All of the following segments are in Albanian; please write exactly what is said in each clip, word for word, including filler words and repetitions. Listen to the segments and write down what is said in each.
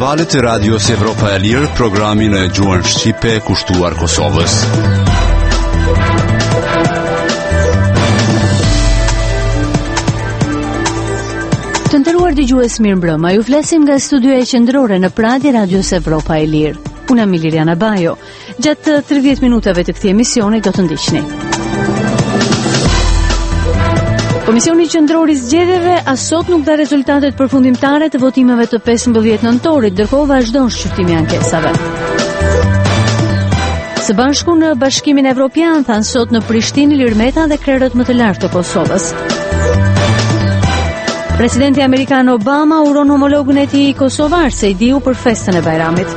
valët e Radios Evropa e Lirë, programin e gjuhën shqipe kushtuar Kosovës. Të nderuar dëgjues, mirëmbrëma. Ju flasim nga studioja qendrore në Pradi Radios Evropa e Lirë. Unë jam Liliana Bajo. Gjatë tridhjetë minutave të këtij emisioni do të ndiqni. Komisioni Qendror i Zgjedhjeve as sot nuk dha rezultatet përfundimtare të votimeve të pesëmbëdhjetë nëntorit, ndërkohë vazhdon shqyrtimi i ankesave. Së bashku në Bashkimin Evropian thanë sot në Prishtinë Ilir Meta dhe krerët më të lartë të Kosovës. Presidenti amerikan Obama uron homologën e tij kosovar Sejdiu për festën e Bajramit.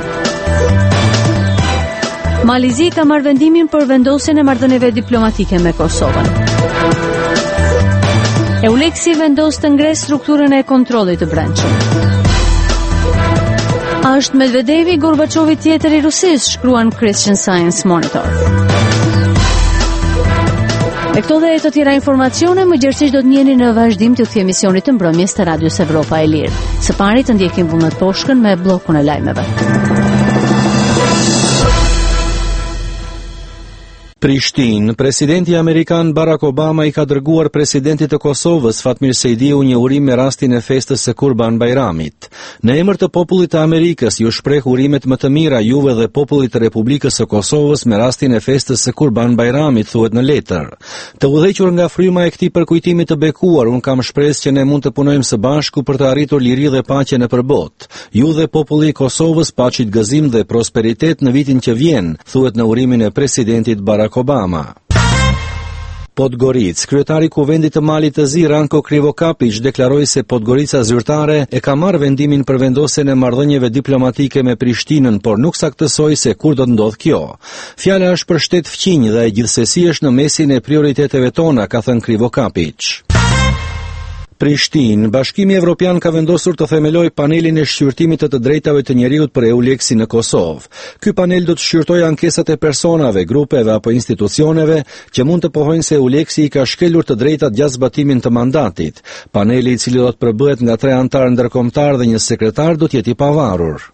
Malizi ka marrë vendimin për vendosjen e marrëdhënieve diplomatike me Kosovën. Euleksi vendos të ngresë strukturën e kontrollit të brendshëm. A është Medvedevi Gorbaçovi tjetër i Rusisë, shkruan Christian Science Monitor. Me këto dhe e të tjera informacione, më gjerësisht do të njeni në vazhdim të këtij emisioni të mbrëmjes të Radios Evropa e Lirë. Së pari të ndjekim vullnet poshkën me bllokun e lajmeve. Prishtinë, presidenti amerikan Barack Obama i ka dërguar presidentit të Kosovës Fatmir Sejdiu një urim me rastin e festës së Kurban Bajramit. Në emër të popullit të Amerikës ju shpreh urimet më të mira juve dhe popullit të Republikës së Kosovës me rastin e festës së Kurban Bajramit, thuhet në letër. Të udhëhequr nga fryma e këtij përkujtimi të bekuar, un kam shpresë që ne mund të punojmë së bashku për të arritur liri dhe paqe nëpër botë. Ju dhe populli i Kosovës paqit gëzim dhe prosperitet në vitin që vjen, thuhet në urimin e presidentit Barack Obama. Podgoricë, kryetari i Kuvendit të Malit të Zi Ranko Krivokapić deklaroi se Podgorica zyrtare e ka marrë vendimin për vendosjen e marrëdhënieve diplomatike me Prishtinën, por nuk saktësoi se kur do të ndodhë kjo. Fjala është për shtet fqinj dhe gjithsesi është në mesin e prioriteteve tona, ka thënë Krivokapić. Prishtinë, Bashkimi Evropian ka vendosur të themelojë panelin e shqyrtimit të të drejtave të njeriut për Euleksi në Kosovë. Ky panel do të shqyrtojë ankesat e personave, grupeve apo institucioneve që mund të pohojnë se Euleksi i ka shkelur të drejtat gjatë zbatimin të mandatit. Paneli, i cili do të përbëhet nga tre anëtar ndërkombëtar dhe një sekretar, do të jetë i pavarur.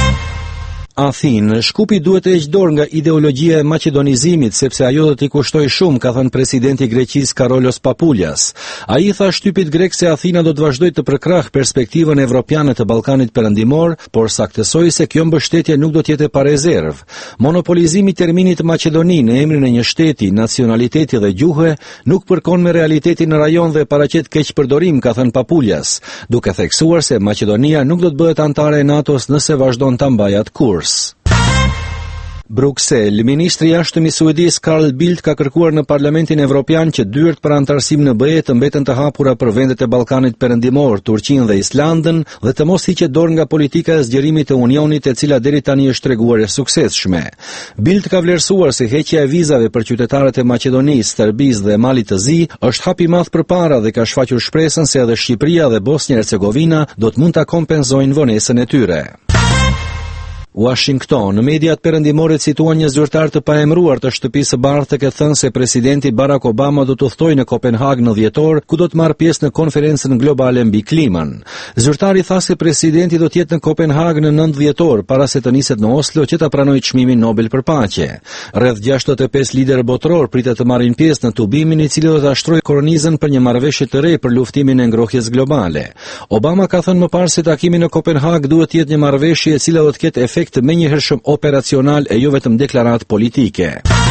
Athinë, Shkupi duhet të heqë dorë nga ideologjia e maqedonizimit sepse ajo do t'i kushtoj shumë, ka thënë presidenti i Greqisë Karolos Papoulias. Ai tha shtypit grek se Athina do të vazhdojë të përkrah perspektivën evropiane të Ballkanit Perëndimor, por saktësoi se kjo mbështetje nuk do të jetë pa rezervë. Monopolizimi i terminit Maqedoni në emrin e një shteti, nacionaliteti dhe gjuhe nuk përkon me realitetin në rajon dhe paraqet keq përdorim, ka thënë Papoulias, duke theksuar se Maqedonia nuk do të bëhet anëtare e NATO-s nëse vazhdon ta mbajë atë kurs. Bruksel, ministri i jashtëm i Suedisë Carl Bildt ka kërkuar në Parlamentin Evropian që dyert për antarësim në B E të mbeten të hapura për vendet e Ballkanit Perëndimor, Turqinë dhe Islandën dhe të mos hiqet dorë nga politika e zgjerimit të Unionit, e cila deri tani është treguar e suksesshme. Bildt ka vlerësuar se heqja e vizave për qytetarët e Maqedonisë, Serbisë dhe Malit të Zi është hap i madh përpara dhe ka shfaqur shpresën se edhe Shqipëria dhe Bosnja-Hercegovina do të mund ta kompenzojnë vonesën e tyre. Washington, mediat perëndimore cituan një zyrtar të paemëruar të Shtëpisë së Bardhë të ketë thënë se presidenti Barack Obama do të udhtojë në Kopenhag në dhjetor, ku do të marrë pjesë në konferencën globale mbi klimën. Zyrtari tha se presidenti do të jetë në Kopenhag në nëntë dhjetor, para se të niset në Oslo që ta pranojë çmimin Nobel për paqe. Rreth gjashtëdhjetë e pesë liderë botror pritet të marrin pjesë në tubimin i cili do të ashtrojë kornizën për një marrëveshje të re për luftimin e ngrohjes globale. Obama ka thënë më parë se takimi në Kopenhag duhet të jetë një marrëveshje e cila do të ketë efekt të menjëhershëm operacional e jo vetëm deklaratë politike.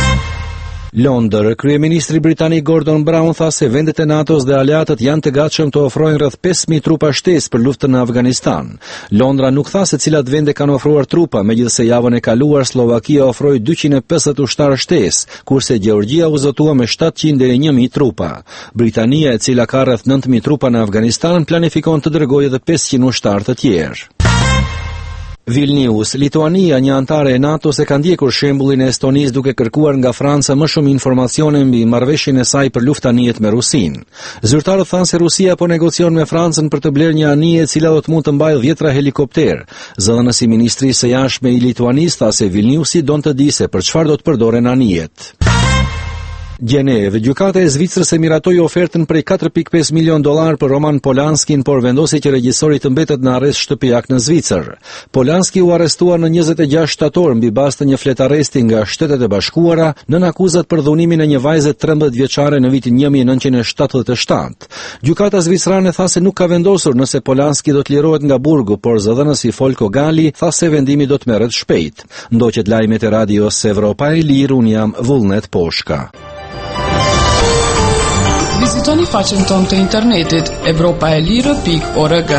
Londër, kryeministri britanik Gordon Brown tha se vendet e NATO-s dhe aleatët janë të gatshëm të ofrojnë rreth pesë mijë trupa shtesë për luftën në Afganistan. Londra nuk tha se cilat vende kanë ofruar trupa, megjithëse javën e kaluar Slovakia ofroi dyqind e pesëdhjetë ushtarë shtesë, kurse Gjeorgjia u zotua me shtatëqind deri në një mijë trupa. Britania, e cila ka rreth nëntë mijë trupa në Afganistan, planifikon të dërgojë edhe pesëqind ushtarë të tjerë. Vilnius, Lituania, një anëtare e NATO-s, e ka ndjekur shembullin e Estonisë duke kërkuar nga Franca më shumë informacione mbi marrëveshjen e saj për luftanijet me Rusinë. Zyrtarët thanë se Rusia po negocion me Francën për të blerë një anije e cila do të mund të mbajë dhjetra helikopter. Zëdhënësi i Ministrisë së Jashtme i Lituanisë tha se Vilniusi donte të di se për çfarë do të përdoren anijet. Gjeneve, gjykata e Zvicrës e miratoi ofertën prej katër pikë pesë milion dollar për Roman Polanskin, por vendosi që regjisori të mbetet në arrest shtëpiak në Zvicër. Polanski u arrestuar në njëzet e gjashtë shtator mbi bazë të një fletaresti nga Shtetet e Bashkuara nën akuzat për dhunimin e një vajze trembëdhjetë vjeçare në vitin një mijë e nëntëqind e shtatëdhjetë e shtatë. Gjykata zvicrane tha se nuk ka vendosur nëse Polanski do të lirohet nga burgu, por zëdhënësi Folko Gali tha se vendimi do të merret shpejt. Ndoqet lajmet e radios Evropa e Lirë, un jam Vullnet Poshka. Vizitoni faqen tonë të internetit evropaelire pikë org.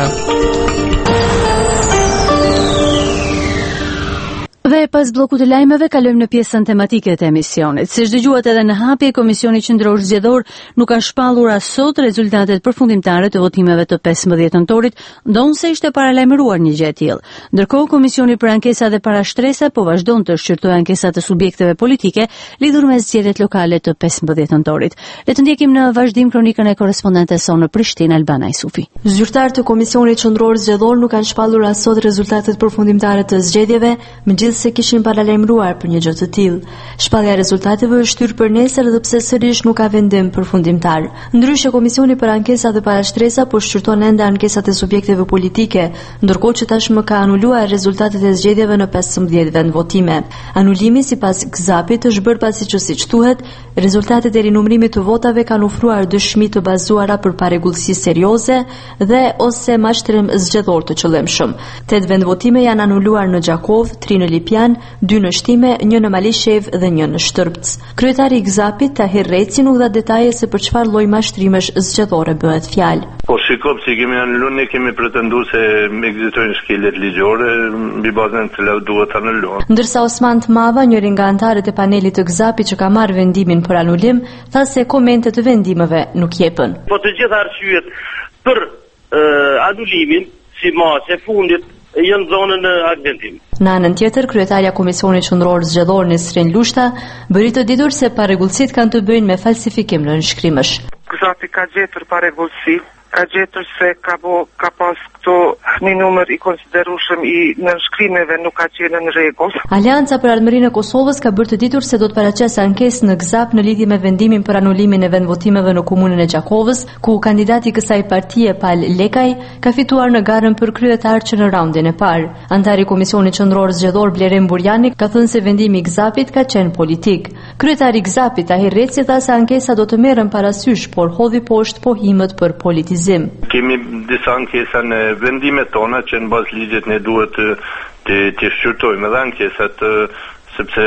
Dhe pas bllokut të lajmeve kalojmë në pjesën tematike të emisionit. Siç dëgjuat edhe në hapje, Komisioni Qendror Zgjedhor nuk ka shpallur as sot rezultatet përfundimtare të votimeve të pesëmbëdhjetë nëntorit, ndonse ishte paralajmëruar një gjë e tillë. Ndërkohë, Komisioni për Ankesa dhe Parashtresa po vazhdon të shqyrtojë ankesat të subjekteve politike lidhur me zgjedhjet lokale të pesëmbëdhjetë nëntorit. Le të ndjekim në vazhdim kronikën e korrespondentes sonë në Prishtinë, Albana Isufi. Zyrtarët të Komisionit Qendror Zgjedhor nuk kanë shpallur as sot rezultatet përfundimtare të zgjedhjeve, megjithëse se kishin paralajmëruar për një gjë të tillë. Shpallja e rezultateve është shtyr për nesër edhe pse sërish nuk ka vendim përfundimtar. Ndryshe, Komisioni për Ankesa dhe Parashtresa po shqyrton ende ankesat e subjekteve politike, ndërkohë që tashmë ka anuluar rezultatet e zgjedhjeve në pesëmbëdhjetë vendvotime. Anulimi sipas Gzapit është bërë pasi që, siç thuhet, rezultatet e rinumrimit të votave kanë ofruar dëshmi të bazuara për parregullsi serioze dhe ose mashtrim zgjedhor të qëllimshëm. Tet vendvotime janë anuluar në Gjakov, tri në Lipjan, dy në Shtime, një në Malishev dhe një në Shtërpc. Kryetari i Gzapit, Tahir Reci, nuk dha detaje se për çfarë lloj mashtrimesh zgjedhore bëhet fjalë. Po shikoj se kemi anuluar, ne kemi pretenduar se ekzistojnë shkeljet ligjore mbi bazën të cilat duhet anulohen. Ndërsa Osman Tmava, njëri nga anëtarët e panelit të Gzapit që ka marrë vendimin për anulim, tha se komente të vendimeve nuk jepen. Po të gjitha arsyet për uh, anulimin, si masë e fundit, janë zonën e argumentim. Në anën tjetër, kryetaria Komisionit Qendror Zgjedhor Nesrin Lushta bëri të ditur se parregullësitë kanë të bëjnë me falsifikim në nënshkrimësh. Gzapi ka gjetur parregullësi, ka gjetur se ka bo, ka pas këto një numër i konsiderueshëm i nënshkrimeve nuk ka qenë në rregull. Alianca për Ardhmërinë e Kosovës ka bërë të ditur se do të paraqesë ankesë në Gzap në lidhje me vendimin për anulimin e vendvotimeve në komunën e Gjakovës, ku kandidati i kësaj partie Pal Lekaj ka fituar në garën për kryetar që në raundin e parë. Antari i Komisionit Qendror Zgjedhor Blerem Burjani ka thënë se vendimi i Gzapit ka qenë politik. Kryetari i Gzapit Tahir Reci tha se ankesa do të merren parasysh, por hodhi poshtë pohimët për politizim. Kemi disa ankesa në vendimet tona që në bazë ligjit ne duhet të, të, të shqyrtojmë edhe ankesat, sepse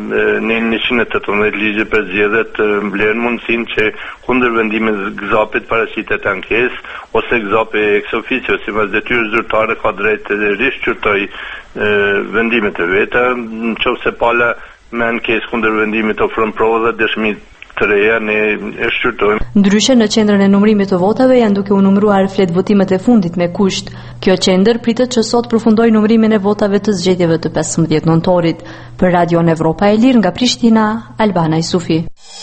në njëqind e tetëmbëdhjetë ligje për zgjedhjet mbledh mundësinë që kundër vendimit Gzapit paraqitet ankesë ose Gzapi ex officio sipas detyrës zyrtare ka drejtë të rishqyrtojë vendimet e veta, nëse pala me ankesë kundër vendimit ofron provë dhe dëshmi të reja ne e shqyrtojmë. Ndryshe, në qendrën e numërimit të votave janë duke u numëruar flet votimet e fundit me kusht. Kjo qendër pritet që sot përfundoj numërimin e votave të zgjedhjeve të pesëmbëdhjetë nëntorit. Për Radion Evropa e Lirë nga Prishtina, Albana Isufi.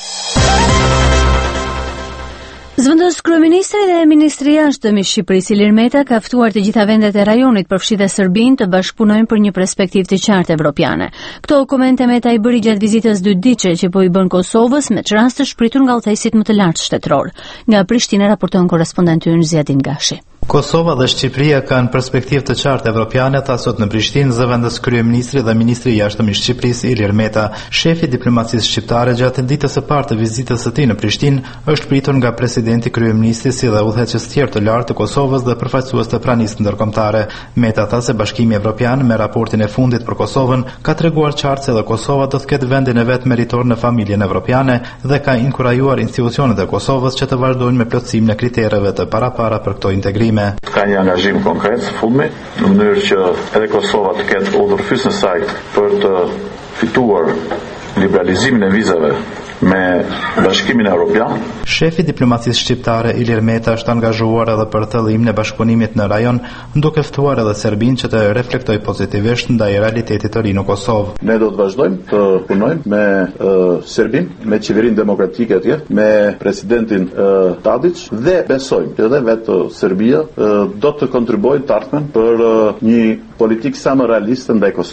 Zëvendës kryeministri dhe ministri i jashtëm i Shqipërisë Ilir Meta ka ftuar të gjitha vendet e rajonit përfshi dhe Serbinë të bashkëpunojnë për një perspektivë të qartë evropiane. Këto komente Meta i bëri gjatë vizitës dydiçe që po i bën Kosovës me çrast të shpritur nga udhëheqësit më të lartë shtetëror. Nga Prishtina raporton korrespondenti ynë Ziadin Gashi. Kosova dhe Shqipëria kanë perspektivë të qartë evropiane, tha sot në Prishtinë zëvendës kryeministri dhe ministri i jashtëm i Shqipërisë Ilir Meta. Shefi i diplomacisë shqiptare gjatë ditës së parë të vizitës së tij në Prishtinë është pritur nga presidenti, kryeministri si dhe udhëheqës tjerë të lartë të Kosovës dhe përfaqësues të pranisë ndërkombëtare. Meta tha se Bashkimi Evropian me raportin e fundit për Kosovën ka treguar qartë se dhe Kosova do të ketë vendin e vet meritor në familjen evropiane dhe ka inkurajuar institucionet e Kosovës që të vazhdojnë me plotësimin e kritereve të parapara për këto integrim. Ka një angazhim konkret së fundmi, në mënyrë që edhe Kosova të ketë udhërfysën e saj për të fituar liberalizimin e vizave me Bashkimin Evropian. Shefi diplomacisë shqiptare Ilir Meta është angazhuar edhe për thëllimin e bashkëpunimit në rajon, duke ftuar edhe Serbinë që të reflektojë pozitivisht ndaj realitetit të ri në Kosovë. Ne do të vazhdojmë të punojmë me uh, Serbinë, me qeverinë demokratike atje, me presidentin uh, Tadić dhe besojmë që edhe vetë Serbia uh, do të kontribuojë të ardhmen për uh, një politikë sa më realiste ndaj Kosovës.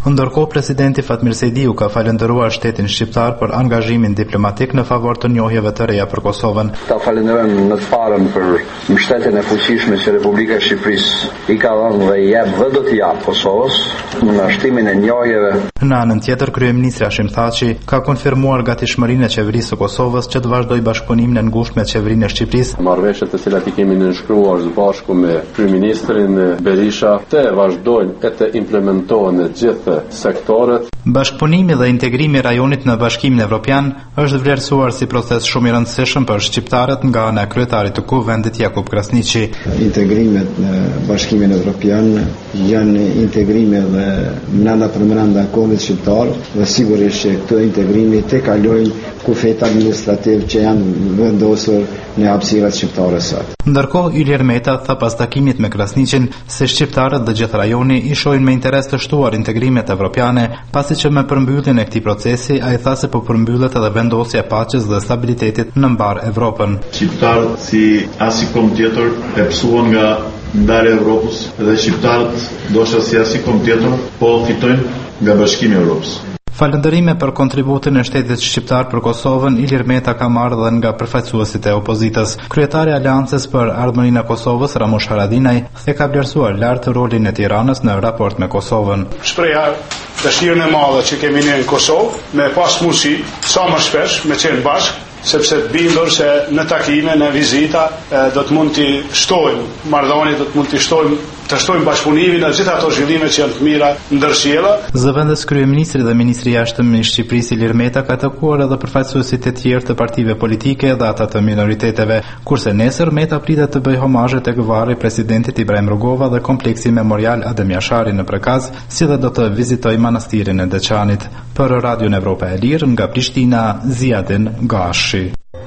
Ndërkohë, presidenti Fatmir Sejdiu ka falendëruar shtetin shqiptar për angazhimin diplomatik në favor të njohjeve të reja për Kosovën. Ta falenderojmë në të parën për mbështetjen e fuqishme që Republika e Shqipërisë i ka dhënë dhe i jep dhe do t'i jap Kosovës në nashtimin e njohjeve. Në anën tjetër, kryeministri Hashim Thaçi ka konfirmuar gatishmërinë e qeverisë së Kosovës që të vazhdojë bashkëpunimin e ngushtë me qeverinë e Shqipërisë. Marrëveshjet të cilat i kemi nënshkruar së bashku me kryeministrin Berisha të vazhdojnë e të implementohen në gjithë sektorët. Bashkëpunimi dhe integrimi i rajonit në Bashkimin Evropian është vlerësuar si proces shumë i rëndësishëm për shqiptarët nga ana e kryetarit të Kuvendit Jakub Krasniqi. Integrimet në Bashkimin Evropian janë integrime dhe mbranda për mbranda kohët shqiptar dhe sigurisht që këto integrimi të kalojnë kufet administrativ që janë vendosur në hapësirat shqiptare sot. Ndërkohë, Ilir Meta tha pas takimit me Krasniqin se shqiptarët dhe gjithë rajoni i shohin me interes të shtuar integrimet evropiane, pasi që me përmbylljen e këtij procesi ai tha se po përmbyllet edhe vendosja e paqes dhe stabilitetit në mbar Evropën. Shqiptarët si asikom tjetër e psuan nga ndarja e Evropës dhe shqiptarët ndoshta si asikom tjetër po fitojnë nga Bashkimi i Evropës. Falëndërime për kontributin e shtetit shqiptar për Kosovën, Ilir Meta ka marrë dhe nga përfaqësuesit e opozitës. Kryetari i Aleancës për Ardhmërinë e Kosovës, Ramush Haradinaj, e ka vlerësuar lart rolin e Tiranës në raport me Kosovën. Shpreha dëshirën e madhe që kemi ne në Kosovë me pas mundësi sa më shpesh me qenë bashkë, sepse të bindur se në takime, në vizita do të mund t'i shtojmë marrëdhënie, do të mund t'i shtojmë të shtojmë bashkëpunimin në gjitha ato zhvillime që janë të mira ndër sjella. Zëvendës kryeministri dhe ministri i jashtëm i Shqipërisë Ilir Meta ka takuar edhe përfaqësuesit e tjerë të partive politike dhe ata të minoriteteve, kurse nesër Meta pritet të bëjë homazhe tek varri presidentit Ibrahim Rugova dhe kompleksi memorial Adem Jashari në Prekaz, si dhe do të vizitojë manastirin e Deçanit. Për Radion Evropa e Lirë nga Prishtina, Ziadin Gashi.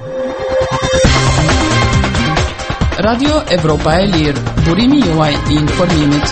Radio Evropa e Lirë, burimi juaj i informimit.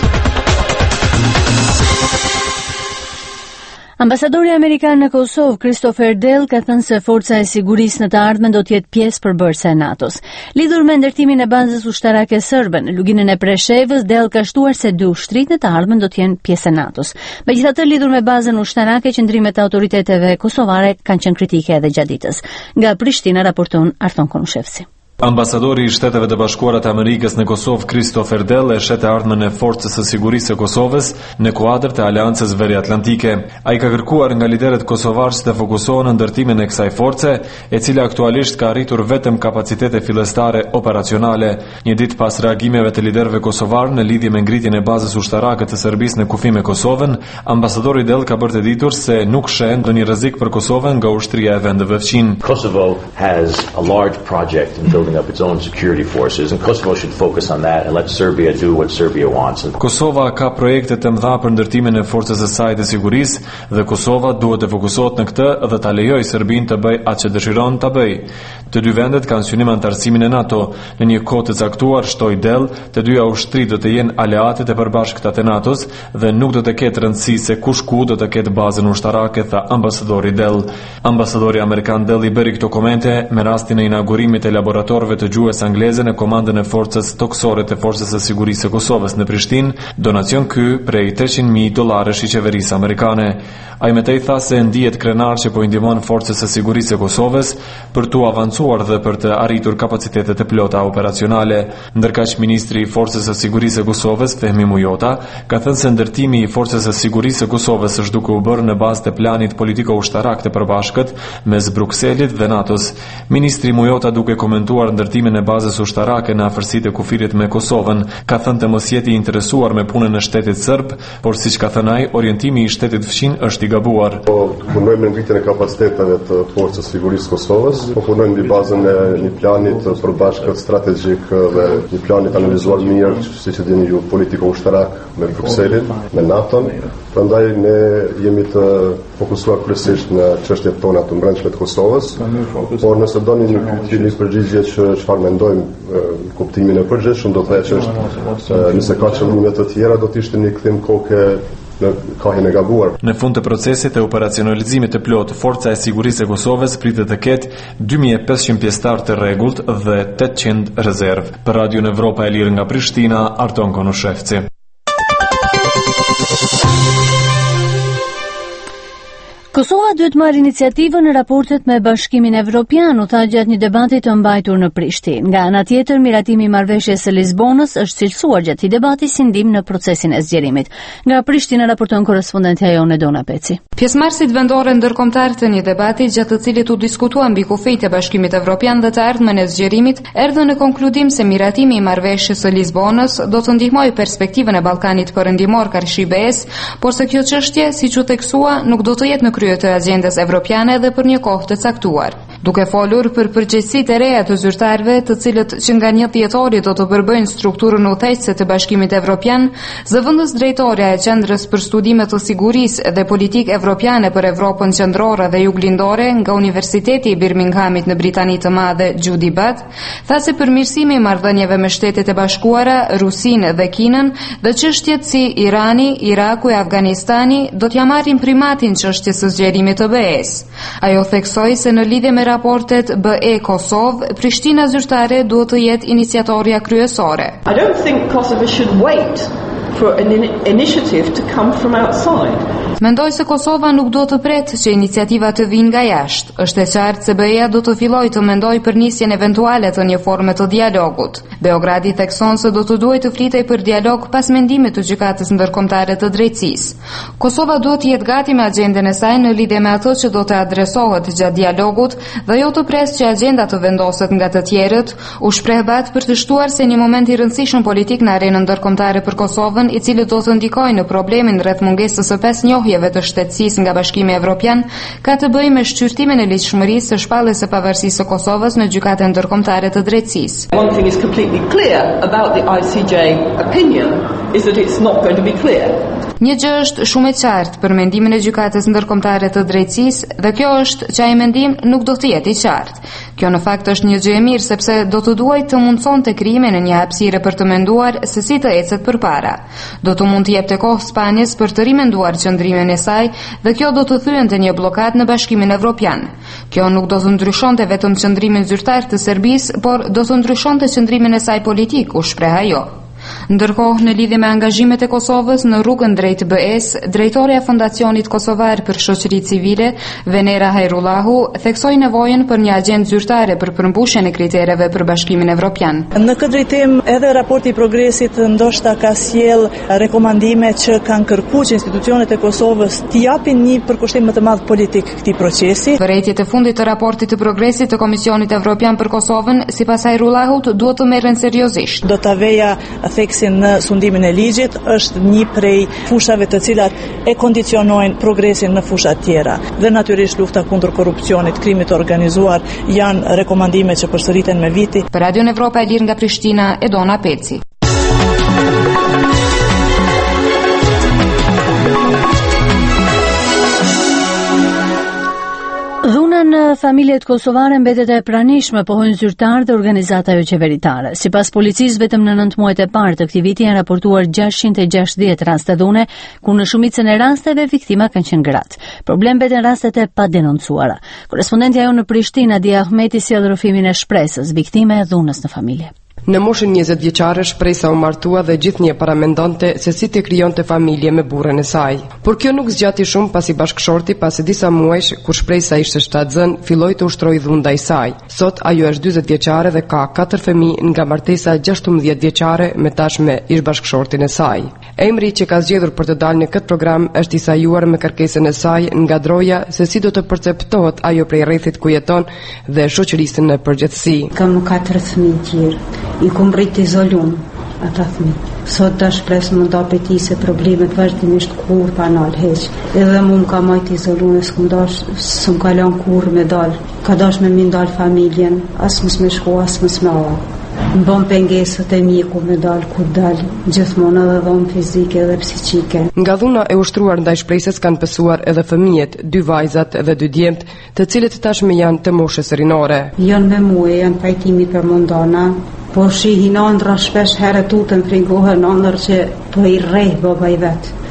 Ambasadori Amerikan në Kosovë, Christopher Dell, ka thënë se forca e sigurisë në të ardhmen do të jetë pjesë përbërëse e NATO-s. Lidhur me ndërtimin e bazës ushtarake serbe në luginën e Preshevës, Dell ka shtuar se dy ushtrit në të ardhmen do të jenë pjesë e NATO-s. Megjithatë, lidhur me bazën ushtarake, qëndrimet e autoriteteve kosovare kanë qenë kritike edhe gjatë ditës. Nga Prishtina raporton Arton Konushevsi. Ambasadori i Shteteve të Bashkuara të Amerikës në Kosovë, Christopher Dell, e shet ardhmen e forcës së sigurisë së Kosovës në kuadër të Aleancës Veriatlantike. Ai ka kërkuar nga liderët kosovarë të fokusohen në ndërtimin e kësaj force, e cila aktualisht ka arritur vetëm kapacitete fillestare operacionale. Një ditë pas reagimeve të liderëve kosovarë në lidhje me ngritjen e bazës ushtarake të Serbisë në kufi me Kosovën, ambasadori Dell ka bërë të ditur se nuk sheh ndonjë rrezik për Kosovën nga ushtria e vendeve fqin. Kosovo has a large project in building up its own security forces, and Kosovo should focus on that and let Serbia do what Serbia wants. Kosova ka projekte të mëdha për ndërtimin e forcës së saj të sigurisë dhe Kosova duhet të fokusohet në këtë dhe ta lejojë Serbinë të bëjë atë që dëshiron ta bëjë. Të dy vendet kanë synim antarësimin e NATO. Në një kohë të caktuar, shtoi Dell, të dyja ushtrit do të jenë aleatët e përbashkëta të NATO-s dhe nuk do të ketë rëndësi se kush ku do të ketë bazën ushtarake, tha ambasadori Dell. Ambasadori amerikan Dell i bëri këto komente me rastin e inaugurimit e laboratorëve të gjuhës angleze në komandën e forcës toksore të forcës së sigurisë së Kosovës në Prishtinë, donacion ky prej treqind mijë dollarësh i qeverisë amerikane. Ai më tej tha se ndihet krenar që po i ndihmon forcës së sigurisë së Kosovës për të avancuar dhe për të arritur kapacitetet e plota operacionale. Ndërkaq ministri i forcës së sigurisë së Kosovës, Fehmi Mujota, ka thënë se ndërtimi i forcës së sigurisë së Kosovës është duke u bërë në bazë të planit politiko-ushtarak të përbashkët mes Brukselit dhe NATO-s. Ministri Mujota, duke komentuar ndërtimin e bazës ushtarake në afërsitë e kufirit me Kosovën, ka thënë të mos jetë i interesuar me punën e shtetit serb, por siç ka thënë ai, orientimi i shtetit fqin është i gabuar. Po punojmë në ngritjen e kapaciteteve të forcës së sigurisë së Kosovës, po punojmë mbi bazën e një plani të përbashkët strategjik dhe një plani të analizuar mirë, siç e dini ju, politiko-ushtarak me Brukselin, me NATO-n. Prandaj ne jemi të fokusuar kryesisht në çështjet tona të brendshme të Kosovës, por nëse doni një një përgjigje që çfarë mendojmë kuptimin e përgjithshëm, do të thotë që është nëse ka qëllime të tjera do të ishte një kthim koke në kohën e gabuar. Në fund të procesit e operacionalizimit të plot, forca e sigurisë e Kosovës pritet të ketë dy mijë e pesëqind pjesëtar të rregullt dhe tetëqind rezervë. Për Radion Evropa e Lirë nga Prishtina, Arton Konushevci. Kosova duhet marrë iniciativën në raportet me Bashkimin Evropian, u tha gjatë një debati të mbajtur në Prishtinë. Nga ana tjetër, miratimi i marrëveshjes së Lisbonës është cilësuar gjatë këtij debati si ndihmë në procesin e zgjerimit. Nga Prishtina raporton korrespondentja jonë Dona Peci. Pjesëmarrësit vendorë ndërkombëtar të një debati gjatë të cilit u diskutua mbi kufijtë e Bashkimit Evropian dhe të ardhmen e zgjerimit, erdhën në konkludim se miratimi i marrëveshjes së Lisbonës do të ndihmojë perspektivën e Ballkanit perëndimor karshi B E-s, por se kjo çështje, siç u theksua, nuk do të jetë në krye të agjendës evropiane dhe për një kohë të caktuar. Duke folur për përgjegjësitë e reja të zyrtarëve, të cilët që nga një dhjetori do të përbëjnë strukturën udhëheqëse të Bashkimit Evropian, zëvendës drejtoreja e Qendrës për Studime të Sigurisë dhe Politikë Evropiane për Evropën Qendrore dhe Juglindore nga Universiteti i Birminghamit në Britani të Madhe, Judy Butt, tha se përmirësimi i marrëdhënieve me Shtetet e Bashkuara, Rusinë dhe Kinën dhe çështjet si Irani, Iraku e Afganistani do t'ja marrin primatin çështjes së zgjerimit të B E-s. Ajo theksoi se në lidhje me raportet B E Kosovë, Prishtina zyrtare duhet të jetë iniciatorja kryesore. I don't think Kosovo should wait for an in initiative to come from outside. Mendoj se Kosova nuk do të pretë që iniciativa të vinë nga jashtë. Është e qartë se B E-ja do të fillojë të mendojë për nisjen eventuale të një forme të dialogut. Beogradi thekson se do të duhet të flitej për dialog pas mendimit të Gjykatës Ndërkombëtare të Drejtësisë. Kosova duhet të jetë gati me agjendën e saj në lidhje me ato që do të adresohet gjatë dialogut dhe jo të presë që agjenda të vendoset nga të tjerët. U shpreh Bat për të shtuar se një moment i rëndësishëm politik në arenën ndërkombëtare për Kosovën, i cili do të ndikojë në problemin rreth mungesës së pesë njohjeve të shtetësisë nga Bashkimi Evropian, ka të bëjë me shqyrtimin e ligjshmërisë së shpalljes së pavarësisë së Kosovës në Gjykatën Ndërkombëtare të Drejtësisë. One thing is completely clear about the I C J opinion is that it's not going to be clear. Një gjë është shumë e qartë për mendimin e Gjykatës Ndërkombëtare të Drejtësisë dhe kjo është që ai mendim nuk do të jetë i qartë. Kjo në fakt është një gjë e mirë sepse do të duhet të mundsonte krijimin e një hapësire për të menduar se si të ecet përpara. Do të mund të jepte kohë Spanjës për të rimenduar qëndrimin e saj dhe kjo do të thyente një blokadë në Bashkimin Evropian. Kjo nuk do të ndryshonte vetëm qëndrimin zyrtar të Serbisë, por do të ndryshonte qëndrimin e saj politik, u shpreh ajo. Ndërkohë, në lidhje me angazhimet e Kosovës në rrugën drejt B E-s, drejtoreja e Fondacionit Kosovar për Shoqëri Civile, Venera Hajrullahu, theksoi nevojën për një agjendë zyrtare për përmbushjen e kritereve për Bashkimin Evropian. Në këtë drejtim, edhe raporti i progresit ndoshta ka sjell rekomandime që kanë kërkuar që institucionet e Kosovës t'i japin një përkushtim më të madh politik këtij procesi. Vërejtjet e fundit të raportit të progresit të Komisionit Evropian për Kosovën, sipas Hajrullahut, duhet të merren seriozisht. Do ta veja theksin në sundimin e ligjit është një prej fushave të cilat e kondicionojnë progresin në fusha tjera. Dhe natyrisht lufta kundër korrupsionit, krimit të organizuar janë rekomandime që përsëriten me viti. Për Radio Evropa e Lirë nga Prishtina, Dona Peci. Në familjet kosovare mbetet e pranishme, pohojnë zyrtar dhe organizata jo qeveritare. Sipas policisë, vetëm në nëntë muajt e parë të këtij viti janë raportuar gjashtëqind e gjashtëdhjetë raste dhune, ku në shumicën e rasteve viktima kanë qenë gratë. Problem mbeten rastet e padenoncuara. Korrespondentja jonë në Prishtinë, Adia Ahmeti, sjell rrëfimin e shpresës, viktime e dhunës në familje. Në moshën njëzet vjeçare shpresa u martua dhe gjithnjë paramendonte se si të krijonte familje me burrin e saj. Por kjo nuk zgjati shumë pasi bashkëshorti pas disa muajsh kur shpresa ishte shtatzën, filloi të ushtrojë dhunë ndaj saj. Sot ajo është dyzet vjeçare dhe ka katër fëmijë nga martesa gjashtëmbëdhjetë vjeçare me tashme ish bashkëshortin e saj. Emri që ka zgjedhur për të dalë në këtë program është i sajuar me kërkesën e saj nga droja se si do të perceptohet ajo prej rrethit ku jeton dhe shoqërisë në përgjithësi. Kam katër fëmijë tjerë. I kom rrit izolum ata fëmijë. Sot da shpres më nda peti se problemet vazhdimisht kur pa nal heq. Edhe mu më ka majt izolum e s'kum dash, s'm kalon kur me dal. Ka dash me mi ndal familjen, as mës me shku, as mës me ava. Më bëm pengesët e mi ku me dal, ku dal, gjithmonë edhe dhomë fizike dhe psiqike. Nga dhuna e ushtruar ndaj shpresës kanë pësuar edhe fëmijet, dy vajzat dhe dy djemt, të cilët tashme janë të moshës rinore. Janë me muë, janë pajtimi për mundana, po shihin andra shpesh herë tutën frigohen andër që po i rrej baba i vetë.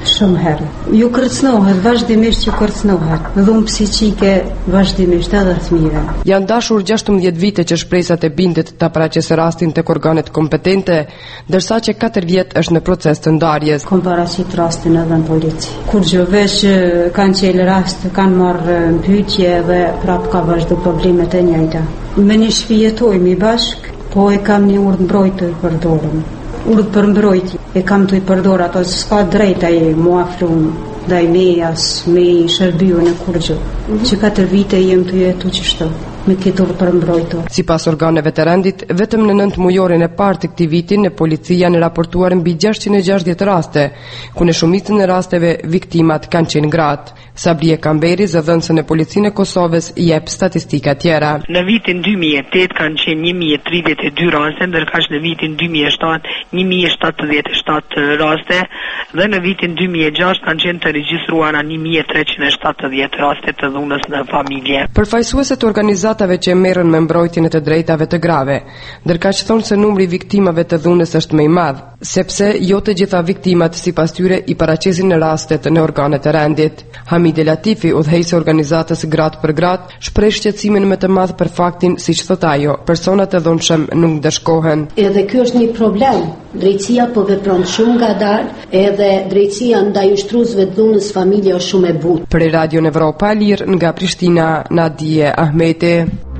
Shumë herë. Ju kërcënohet, vazhdimisht ju kërcënohet. Dhunë psiqike vazhdimisht edhe fëmijëve. Janë dashur gjashtëmbëdhjetë vite që shpresat e bindit ta paraqesë rastin tek organet kompetente, ndërsa që katër vjet është në proces të ndarjes. Kom paraqit rastin edhe në polici. Kur gjë veç kanë qelë rast, kanë marrë mbytyje dhe prap ka vazhdu problemet e njëjta. Me një shfijetojmë i bashk, po e kam një urdhë mbrojtje për dorën. Urdhë për mbrojtje. E kam të i përdor ato që s'ka drejta i mu aflun, da i mejas, me i shërbiju në kurgjë. Mm -hmm. Që katër vite jem të jetu që shto, me këtë urdhë për mbrojtje. Si pas organeve të rendit, vetëm në nëntë mujorin e parë të këtij viti në policia në raportuar mbi gjashtëqind e gjashtëdhjetë raste, ku në shumicën e rasteve viktimat kanë qenë gratë. Sabrie Kamberi, zëdhënëse në policinë e Kosovës, jep statistika tjera. Në vitin dy mijë e tetë kanë qenë një mijë e tridhjetë e dy raste, ndërkaq në vitin dy mijë e shtatë një mijë e shtatëdhjetë e shtatë raste dhe në vitin dy mijë e gjashtë kanë qenë të regjistruara një mijë e treqind e shtatëdhjetë raste të dhunës në familje. Përfaqësuesit të organizatave që merren me mbrojtjen e të drejtave të grave, ndërkaq thonë se numri i viktimave të dhunës është më i madh, sepse jo të gjitha viktimat sipas tyre i paraqesin në rastet në organet e rendit. Hamide Latifi, udhëheqësi organizatës Gratë për Gratë, shpreh shqetësimin më të madh për faktin, siç thot ajo, personat e dhunshëm nuk dëshkohen. Edhe ky është një problem. Drejtësia po vepron shumë ngadalë, edhe drejtësia ndaj ushtruesve të dhunës familje është shumë e butë. Për Radio Evropa e Lirë nga Prishtina, Nadije Ahmeti.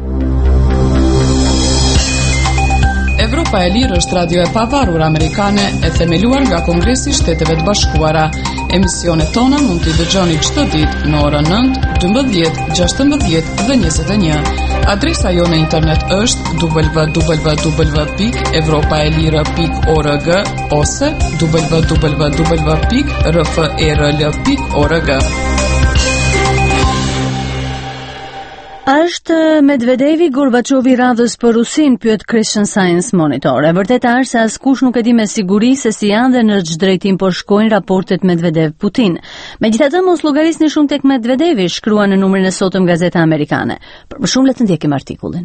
Evropa e Lirë është radio e pavarur amerikane e themeluar nga Kongresi i Shteteve të Bashkuara. Emisionet tona mund t'i dëgjoni çdo ditë në orën nëntë, dymbëdhjetë, gjashtëmbëdhjetë dhe njëzet e një. Adresa jo në internet është w w w pikë evropaelire pikë org ose w w w pikë r f e r l pikë org. Është Medvedevi Gorbaçovi radhës për Rusin, pyet Christian Science Monitor. E vërteta është se askush nuk e di me siguri se si janë dhe në ç'është drejtim po shkojnë raportet Medvedev-Putin. Megjithatë, mos llogarisni shumë tek Medvedevi, shkrua në numrin e sotëm gazeta amerikane. Për më shumë le të ndjekim artikullin.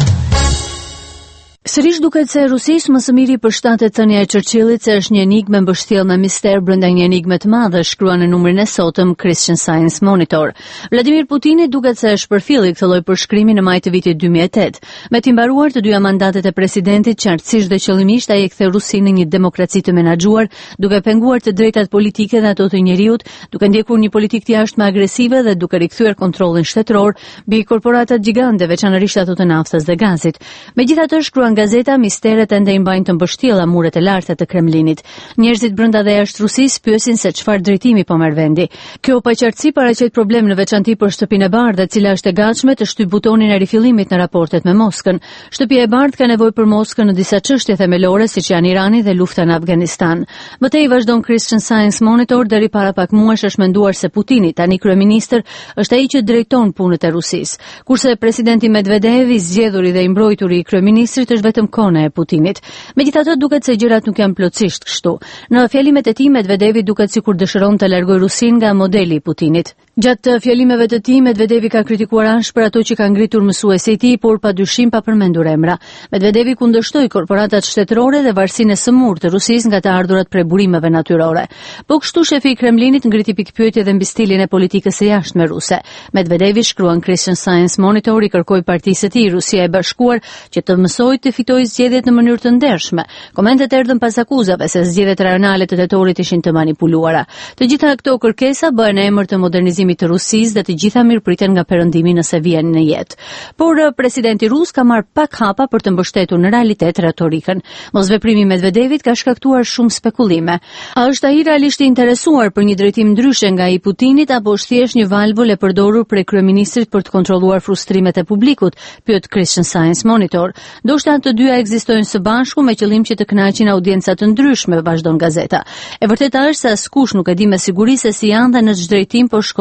Sërish duket se Rusisë më së miri për shtatet thënia e Churchillit se është një enigme mbështjellë me mister brenda një enigme të madhe, shkrua në numrin e sotëm Christian Science Monitor. Vladimir Putini duket se është përfilli këtë lloj përshkrimi në maj të vitit dy mijë e tetë. Me të mbaruar të dyja mandatet e presidentit, qartësisht dhe qëllimisht ai e kthe Rusinë në një demokraci të menaxhuar, duke penguar të drejtat politike dhe ato të njerëzit, duke ndjekur një politikë të jashtme agresive dhe duke rikthyer kontrollin shtetëror mbi korporatat gjigante, veçanërisht ato të naftës dhe gazit. Megjithatë, shkruan gazeta, misteret ende i mbajnë të mbështjella muret e larta të Kremlinit. Njerëzit brenda dhe jashtë Rusisë pyesin se çfarë drejtimi po merr vendi. Kjo paqartësi paraqet problem në veçanti për Shtëpinë e Bardhë, e cila është e gatshme të shtyp butonin e rifillimit në raportet me Moskën. Shtëpia e Bardhë ka nevojë për Moskën në disa çështje themelore siç janë Irani dhe lufta në Afganistan. Mëtej vazhdon Christian Science Monitor, deri para pak muash është menduar se Putini, tani kryeministër, është ai që drejton punët e Rusisë. Kurse presidenti Medvedev, i zgjedhuri dhe i mbrojturi i kryeministrit, është vetëm kone e Putinit. Megjithatë, duket se gjërat nuk janë plotësisht kështu. Në fjalimet e tij, Medvedevi duket sikur dëshiron të largojë Rusinë nga modeli i Putinit. Gjatë fjalimeve të tij, Medvedevi ka kritikuar ansh për ato që kanë ngritur mësuesit e tij, por padyshim pa përmendur emra. Medvedevi kundërshtoi korporatat shtetërore dhe varësinë e sëmurë të Rusisë nga të ardhurat prej burimeve natyrore. Po kështu shefi i Kremlinit ngriti pikpyetje dhe mbi stilin e politikës së jashtme ruse. Medvedevi, shkruan Christian Science Monitor, i kërkoi partisë së tij, Rusia e Bashkuar, që të mësojë të fitojë zgjedhjet në mënyrë të ndershme. Komentet erdhën pas akuzave se zgjedhjet rajonale të tetorit ishin të manipuluara. Të gjitha këto kërkesa bëhen në emër të modernizimit të Rusisë dhe të gjitha mirëpriten nga perëndimi nëse vjen në jetë. Por presidenti rus ka marrë pak hapa për të mbështetur në realitet retorikën. Mosveprimi i Medvedevit ka shkaktuar shumë spekulime. A është ai realisht i interesuar për një drejtim ndryshe nga i Putinit apo është thjesht një valvulë e përdorur prej kryeministrit për të kontrolluar frustrimet e publikut? Pyet Christian Science Monitor. Ndoshta të dyja ekzistojnë së bashku me qëllim që të kënaqin audienca të ndryshme, vazhdon gazeta. E vërteta është se askush nuk e di me siguri se si janë dhe në ç'drejtim po shkojnë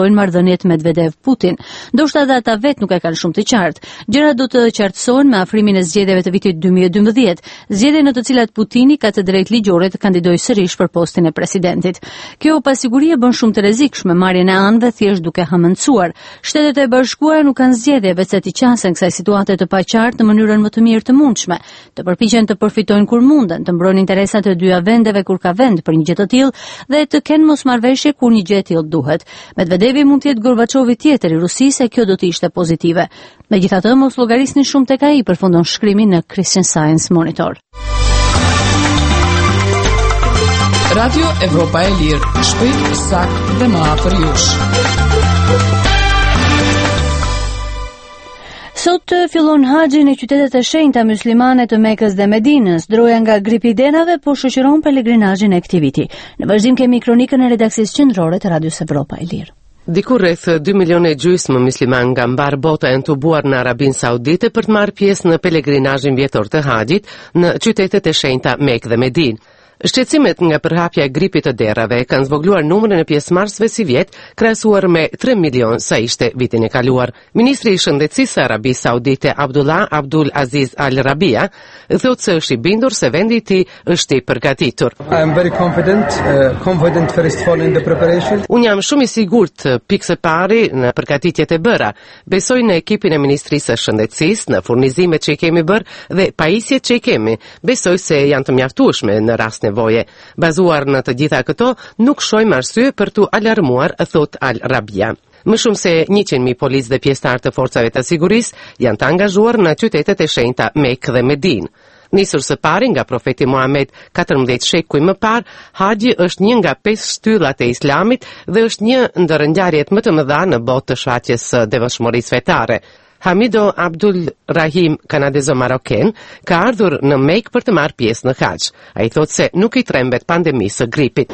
vazhdojnë marrëdhëniet Medvedev-Putin. Ndoshta edhe ata vetë nuk e kanë shumë të qartë. Gjërat do të qartësohen me afrimin e zgjedhjeve të vitit dy mijë e dymbëdhjetë, zgjedhje në të cilat Putini ka të drejtë ligjore të kandidojë sërish për postin e presidentit. Kjo pasiguri e bën shumë të rrezikshme marrjen e anëve thjesht duke hamendsuar. Shtetet e Bashkuara nuk kanë zgjedhje veçse të qasen kësaj situate të paqartë në mënyrën më të mirë të mundshme. Të përpiqen të përfitojnë kur munden, të mbrojnë interesat e dyja vendeve kur ka vend për një gjë të tillë dhe të kenë mosmarrveshje kur një gjë e tillë duhet. Medvedevi mund të jetë Gorbaçovi tjetër i Rusisë e kjo do të ishte pozitive. Megjithatë, mos llogarisni shumë tek ai, përfundon shkrimi në Christian Science Monitor. Radio Evropa e Lirë, shpejt, sakt dhe më afër jush. Sot fillon haxhi në qytetet e shenjta myslimane të Mekës dhe Medinës. Droja nga gripidenave po shoqëron pelegrinazhin e këtij viti. Në vazhdim kemi kronikën e redaksisë qendrore të Radios Evropa e Lirë. Diku rreth dy milionë e gjysmë mysliman nga mbar bota janë tubuar në Arabinë Saudite për të marrë pjesë në pelegrinazhin vjetor të haxhit në qytetet e shenjta Mekë dhe Medinë. Shqetësimet nga përhapja e gripit të derave kanë zvogluar numrin e pjesëmarrësve si vjet, krahasuar me tre milion sa ishte vitin e kaluar. Ministri i Shëndetësisë së Arabisë Saudite Abdullah Abdul Aziz Al Rabia thotë se është i bindur se vendi i tij është i përgatitur. I am very confident, uh, confident first of all in the preparation. Unë jam shumë i sigurt pikë së pari në përgatitjet e bëra. Besoj në ekipin e Ministrisë së Shëndetësisë, në furnizimet që i kemi bërë dhe pajisjet që i kemi. Besoj se janë të mjaftueshme në rast nevoje. Bazuar në të gjitha këto, nuk shohim arsye për tu alarmuar, thot Al Rabia. Më shumë se njëqind mijë policë dhe pjesëtar të forcave të sigurisë janë të angazhuar në qytetet e shenjta Mekë dhe Medinë. Nisur së pari nga profeti Muhammed katërmbëdhjetë shekuj më parë, haxhi është një nga pesë shtyllat e Islamit dhe është një ndër ngjarjet më të mëdha në botë të shfaqjes së devotshmërisë fetare. Hamido Abdul Rahim, kanadezo-maroken, ka ardhur në Mekë për të marrë pjesë në haxh. Ai thotë se nuk i trembet pandemisë së gripit.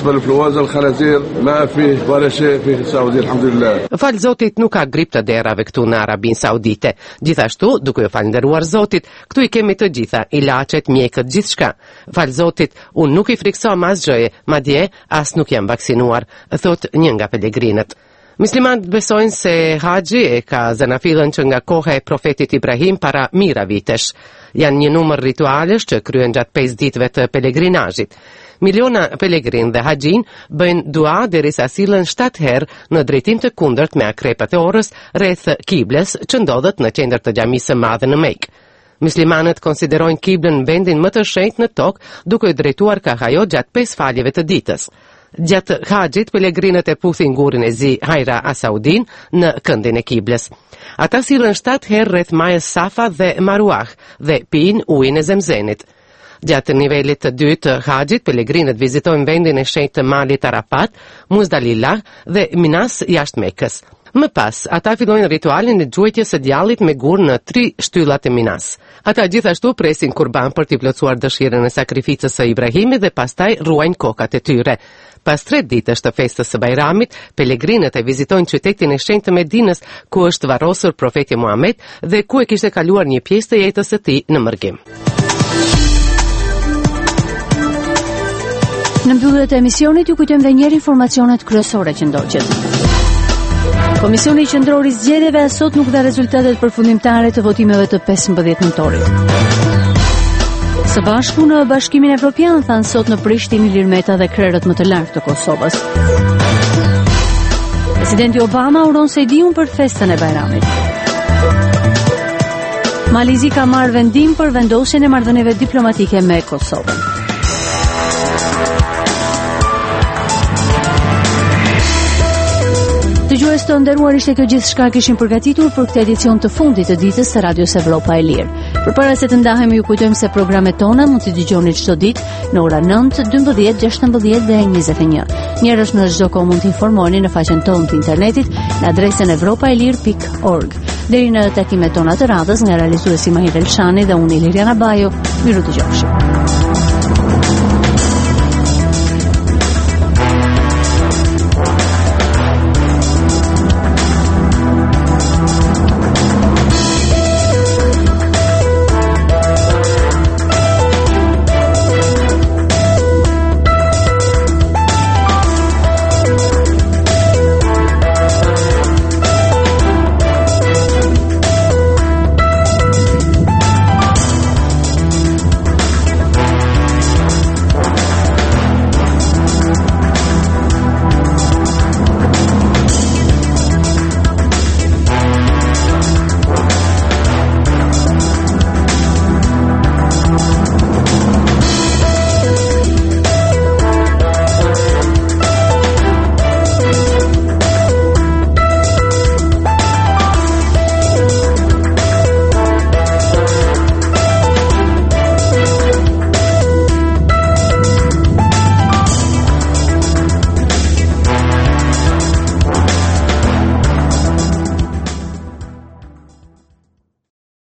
Fal Zotit, nuk ka grip të derave këtu në Arabinë Saudite. Gjithashtu, duke u falënderuar Zotit, këtu i kemi të gjitha, ilaçet, mjekët, gjithçka. Fal Zotit, unë nuk i friksom asgjëje, madje as nuk jam vaksinuar, thotë një nga pelegrinët. Muslimanët besojnë se haxhi e ka zanafillën që nga koha e profetit Ibrahim para mira vitesh. Janë një numër ritualesh që kryen gjatë pesë ditëve të pelegrinazhit. Miliona pelegrin dhe haxhin bëjnë dua derisa sillen shtatë herë në drejtim të kundërt me akrepat e orës rreth kibles që ndodhet në qendër të xhamisë së madhe në Mekë. Muslimanët konsiderojnë kiblën vendin më të shenjtë në tokë, duke u drejtuar ka ajo gjatë pesë faljeve të ditës. Gjatë haxhit, pelegrinët e puthin gurin e zi Hajra Asaudin në këndin e kibles. Ata sillen shtatë herë rreth majës Safa dhe Maruah dhe pijnë ujin e Zemzenit. Gjatë nivelit të dytë të haxhit, pelegrinët vizitojnë vendin e shenjtë të Malit Arafat, Muzdalilah dhe Minas jashtë Mekës. Më pas, ata fillojnë ritualin e gjuajtjes së djallit me gur në tri shtyllat e Minas. Ata gjithashtu presin kurban për t'i plotësuar dëshirën e sakrificës së Ibrahimit dhe pastaj ruajnë kokat e tyre. Pas tre ditësh të festës së Bajramit, pelegrinët e vizitojnë qytetin e shenjtë të Medinës, ku është varrosur profeti Muhammed dhe ku e kishte kaluar një pjesë të jetës së tij në mërgim. Në mbyllje të emisionit ju kujtojmë edhe një herë informacionet kryesore që ndoqët. Komisioni Qendror i Zgjedhjeve sot nuk dha rezultatet përfundimtare të votimeve të pesëmbëdhjetë nëntorit. Së bashku në Bashkimin Evropian thanë sot në Prishtinë Ilir Meta dhe krerët më të lartë të Kosovës. Presidenti Obama uron se i diun për festën e Bajramit. Malizi ka marrë vendim për vendosjen e marrëdhënieve diplomatike me Kosovën. Dëgjues të nderuar, ishte kjo gjithçka kishim përgatitur për këtë edicion të fundit të ditës së Radios Evropa e Lirë. Përpara se të ndahemi ju kujtojmë se programet tona mund t'i dëgjoni çdo ditë në ora nëntë, dymbëdhjetë, gjashtëmbëdhjetë dhe njëzet e një. Njerëz në çdo kohë mund të informoheni në faqen tonë të internetit në adresën evropaelir pikë org. Deri në takimet tona të radhës nga realizuesi Mahir Elshani dhe unë Iliriana Bajo, miru dëgjofshim.